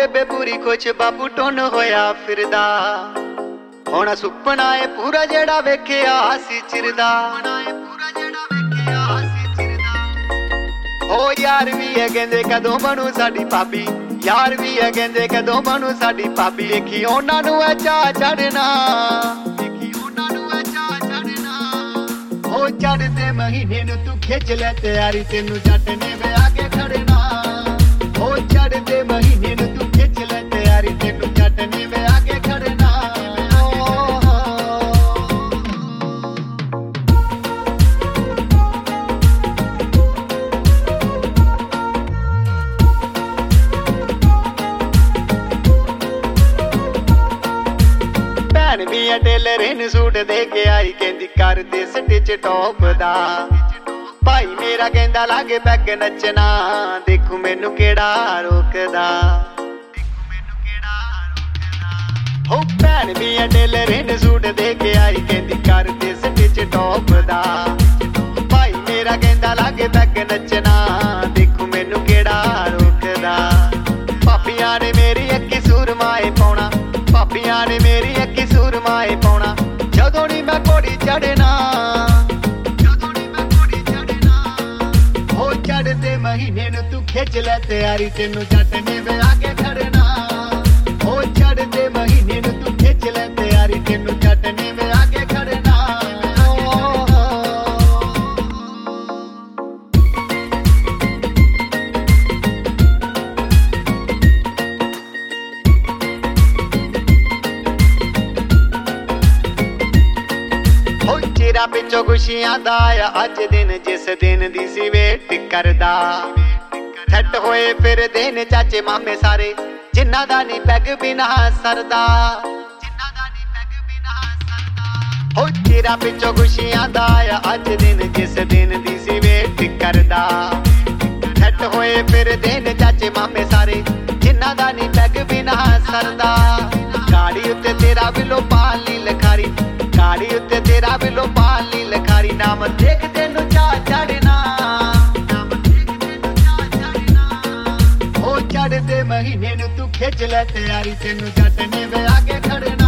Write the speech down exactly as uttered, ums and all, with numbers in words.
ਬੇਬੇ ਪੂਰੀ ਕੁਛ ਬਾਬੂ ਟੁੰਨ ਹੋਇਆ ਫਿਰਦਾ। ਹੁਣ ਸੁਪਨਾ ਏ ਪੂਰਾ ਜਿਹੜਾ ਵੇਖਿਆ ਸੀ ਚਿਰਦਾ। ਓ ਯਾਰ ਵੀ ਇਹ ਕਹਿੰਦੇ ਕਦੋਂ ਬਣੂ ਸਾਡੀ ਭਾਬੀ, ਯਾਰ ਵੀ ਇਹ ਕਹਿੰਦੇ ਕਦੋਂ ਬਣੂ ਸਾਡੀ ਭਾਬੀ। ਵੇਖੀ ਉਹਨਾਂ ਨੂੰ ਐ ਚਾਅ ਚੜਨਾ, ਵੇਖੀ ਉਹਨਾਂ ਨੂੰ ਐ ਚਾਅ ਚੜਨਾ। ਓ ਚੜ੍ਹਦੇ ਮਹੀਨੇ ਨੂੰ ਤੂੰ ਖਿੱਚ ਲੈ ਤਿਆਰੀ, ਤੈਨੂੰ ਜੱਟ ਨੇ ਵਿਆਹ ਕੇ ਖੜਨਾ। ਓ ਚੜ੍ਹਦੇ ਮਹੀਨੇ ਨੂੰ ਤੂੰ ਖਿੱਚ ਲੈ ਤਿਆਰੀ, ਤੈਨੂੰ ਜੱਟ ਨੇ ਵਿਆਹ ਕੇ ਖੜਨਾ। ਭੈਣ ਵੀ ਟੇਲਰ ਨੂੰ ਸੂਟ ਦੇ ਕੇ ਆਈ, ਕਹਿੰਦੀ ਕਰ ਦੇ ਸਟਿਚ ਟੌਪ ਦਾ। ਭਾਈ ਮੇਰਾ ਕਹਿੰਦਾ ਲਾਗੇ ਬੈਗ ਨੱਚਣਾ, ਦੇਖੂ ਮੈਨੂੰ ਕਿਹੜਾ ਰੋਕਦਾ। ਹੋ ਭੈਣ ਵੀ ਟੇਲਰ ਨੂੰ ਸੂਟ ਦੇ ਕੇ ਆਈ, ਕਹਿੰਦੀ ਕਰ ਦੇ ਸਟਿਚ ਟੌਪ ਦਾ। ਭਾਈ ਮੇਰਾ ਕਹਿੰਦਾ ਲਾਗੇ ਬੈਗ ਨੱਚਣਾ, ਦੇਖੂ ਮੈਨੂੰ ਕਿਹੜਾ ਰੋਕਦਾ। ਭਾਬੀਆਂ ਨੇ ਮੇਰੀ ਅੱਖੀ ਸੂਰਮਾਏ ਪਾਉਣਾ, ਭਾਬੀਆਂ ਨੇ ਮੇਰੀ ਅੱਖੀ ਸੂਰਮਾਏ ਪਾਉਣਾ। ਜਦੋਂ ਨੀ ਮੈਂ ਘੋੜੀ ਚੜਨਾ, ਜਦੋਂ ਨੀ ਮੈਂ ਘੋੜੀ ਚੜਨਾ। ਹੋ ਚੜ੍ਹਦੇ ਮਹੀਨੇ ਨੂੰ ਤੂੰ ਖਿੱਚ ਲੈ ਤਿਆਰੀ, ਤੈਨੂੰ ਜੱਟ ਨੇ ਵਿਆਹ ਕੇ ਖੜਨਾ। ਹੋ ਚੜ੍ਹਦੇ ਮਹੀਨੇ ਨੂੰ ਤੂੰ ਖਿੱਚ ਲੈ ਤਿਆਰੀ, ਤੈਨੂੰ ਜੱਟ ਨੇ ਵਿਆਹ ਕੇ ਖੜਨਾ। ਚਿਹਰਾ ਪਿੱਛੋਂ ਖੁਸ਼ੀਆਂ ਦਾ ਆ ਅੱਜ ਦਿਨ, ਜਿਸ ਦਿਨ ਦੀ ਸੀ ਵੇਟ ਕਰਦਾ। ਛੱਟ ਹੋਏ ਫਿਰਦੇ ਨੇ ਚਾਚੇ ਮਾਮੇ ਸਾਰੇ, ਜਿਨ੍ਹਾਂ ਦਾ ਨੀ ਪੈਗ ਬਿਨਾ ਸਰਦਾ, ਜਿਨ੍ਹਾਂ ਦਾ ਨੀ ਪੈਗ ਬਿਨਾ ਸਰਦਾ। ਹੋ ਚਿਹਰਾ ਪਿੱਛੋਂ ਖੁਸ਼ੀਆਂ ਦਾ ਆ ਅੱਜ ਦਿਨ, ਜਿਸ ਦਿਨ ਦੀ ਸੀ ਵੇਟ ਕਰਦਾ। ਛੱਟ ਹੋਏ ਫਿਰਦੇ ਨੇ ਚਾਚੇ ਮਾਮੇ ਸਾਰੇ, ਜਿਨ੍ਹਾਂ ਦਾ ਨੀ ਪੈਗ ਬਿਨਾ ਸਰਦਾ। ਗਾੜੀ ਉੱਤੇ ਤੇਰਾ ਬਿਲੋ ਪਾਲੀ ਲਖਾਰੀ, ਗਾੜੀ ਉੱਤੇ ਤੇਰਾ ਬਿਲੋ ਪਾਲੀ ਲਖਾਰੀ। ਨਾਮ ਦੇਖ ਤੈਨੂੰ ਚਾਅ ਚੜਨਾ, ਨਾਮ ਦੇਖ ਤੈਨੂੰ ਚਾਅ ਚੜਨਾ। ਹੋ ਚੜ੍ਹਦੇ ਮਹੀਨੇ ਨੂੰ ਤੂੰ ਖਿੱਚ ਲੈ ਤਿਆਰੀ, ਤੈਨੂੰ ਜੱਟ ਨੇ ਵਿਆਹ ਕੇ ਖੜਨਾ।